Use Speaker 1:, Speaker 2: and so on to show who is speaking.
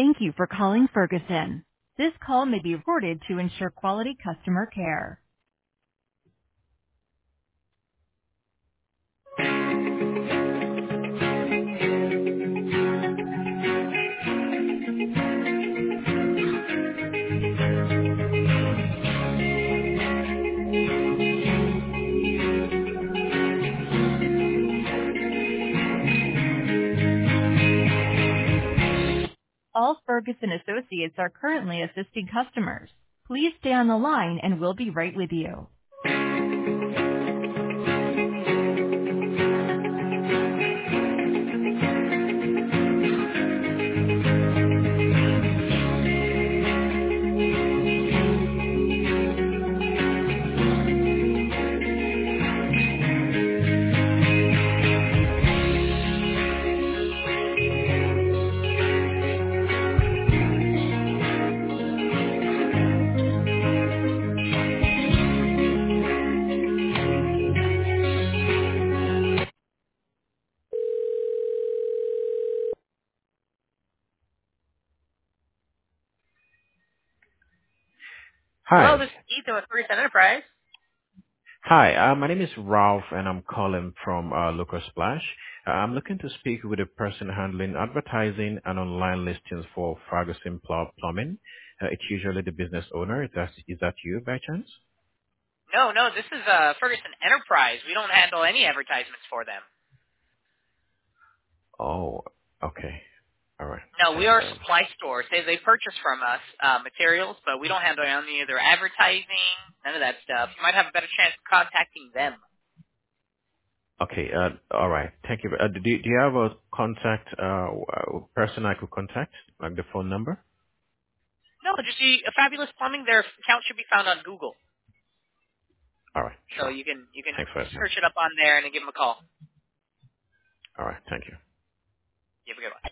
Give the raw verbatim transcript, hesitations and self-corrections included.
Speaker 1: Thank you for calling Ferguson. This call may be recorded to ensure quality customer care. All Ferguson associates are currently assisting customers. Please stay on the line and we'll be right with you.
Speaker 2: Hello,
Speaker 3: Hi.
Speaker 2: this is Ethan with Ferguson Enterprise.
Speaker 3: Hi, uh, my name is Ralph, and I'm calling from uh, Local Splash. Uh, I'm looking to speak with a person handling advertising and online listings for Ferguson Pl- Plumbing. Uh, It's usually the business owner. Is that is that you by chance?
Speaker 2: No, no, this is uh, Ferguson Enterprise. We don't handle any advertisements for them.
Speaker 3: Oh, okay. All right.
Speaker 2: No, we
Speaker 3: Thank you
Speaker 2: are a
Speaker 3: very much.
Speaker 2: supply store. Say they purchase from us uh, materials, but we don't handle any of their advertising, none of that stuff. You might have a better chance of contacting them.
Speaker 3: Okay. uh, All right. Thank you. Uh, Do do you have a contact uh, uh, person I could contact, like the phone number?
Speaker 2: No, just see, a Fabulous Plumbing. Their account should be found on Google,
Speaker 3: All right.
Speaker 2: so
Speaker 3: Sure.
Speaker 2: you can you can
Speaker 3: Thanks for that.
Speaker 2: search it up on there and then give them a call.
Speaker 3: All right. Thank you.
Speaker 2: You have a good one.